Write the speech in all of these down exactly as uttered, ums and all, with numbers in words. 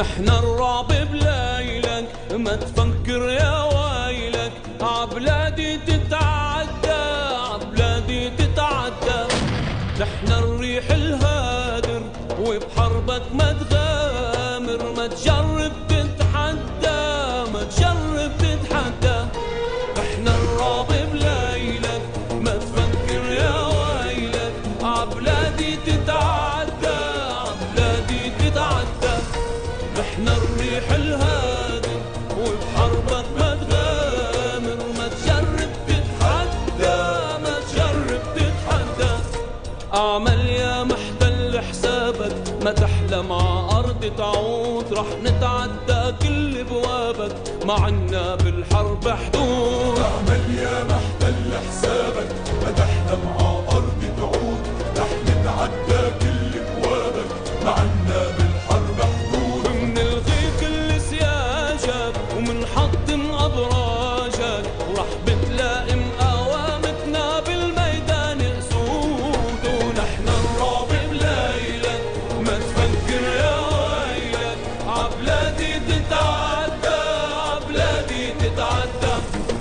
نحن الرعب بليلك ما تفكر يا ويلك، عبلادي تتعدى عبلادي تتعدى. نحن الريح الهادر وبحربك ما تغامر، ما تجرب تتحدى ما تجرب تتحدى. نحن الرعب بليلك ما تفكر يا ويلك، عبلادي تتعدى عبلادي تتعدى. نحن الريح الهادر وبحربك ما تغامر، ما تجرب تتحدى ما تجرب تتحدى. اعمل يا محتل حسابك ما تحلم ع أرض تعود، رح نتعدى كل بوابك ما عنا بالحرب حدود. اعمل يا محتل حسابك ما تحلم ع أرض تعود، رح نتعدى كل بوابك ما عنا بالحرب حدود. منلغي كل سياجك ومنحطم أبراجك، ورح بتلاقي مقاومتنا بالميدان أسود. ونحن الرعب بليلك ما تفكر يا ويلك، عبلادي تتعدى عبلادي تتعدى.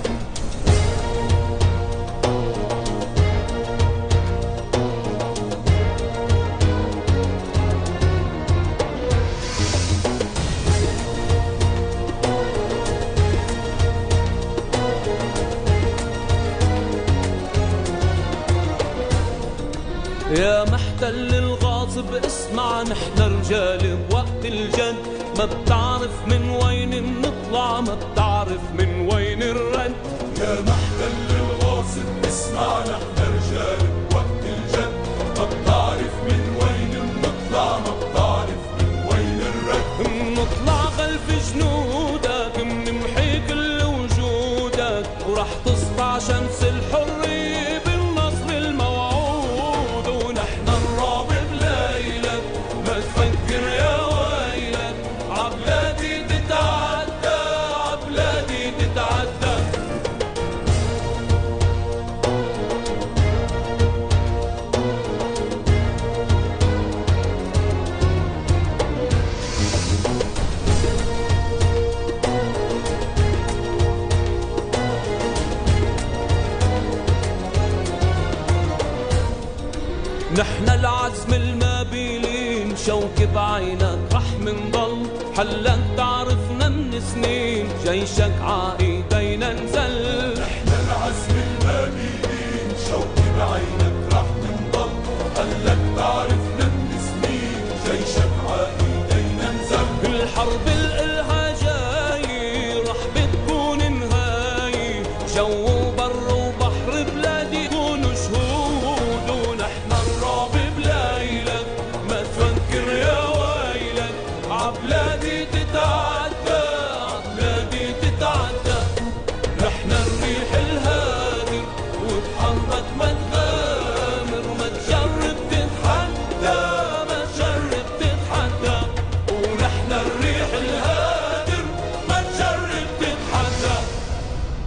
يا محتل الغاصب اسمع، نحن رجال بوقت الجد، ما بتعرف من وين نطلع ما بتعرف من وين الرد. يا محتل الغاصب اسمع، نحن رجال بوقت الجد، ما بتعرف من وين نطلع ما بتعرف من وين الرد. نطلع خلف جنودك منمحي كل وجودك، ورح تسطع شمس الحرية بالنصر الموعود. ونحن الرعب بليلك ما تفكر يا ويلك، عبلادي تتعدى عبلادي تتعدى. نحن العزم المابيلين شوك بعينك رح منضل، حلك تعرفنا من سنين جيشك عايدينا نزل.